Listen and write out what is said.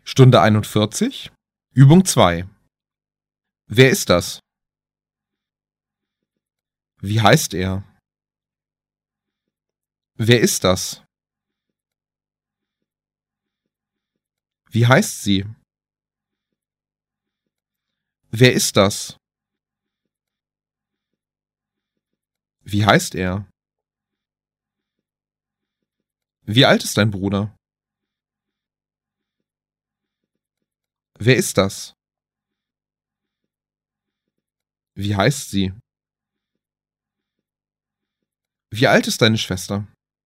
Stunde 41, Übung 2. Wer ist das? Wie heißt er? Wer ist das? Wie heißt sie? Wer ist das? Wie heißt er? Wie alt ist dein Bruder? Wer ist das? Wie heißt sie? Wie alt ist deine Schwester?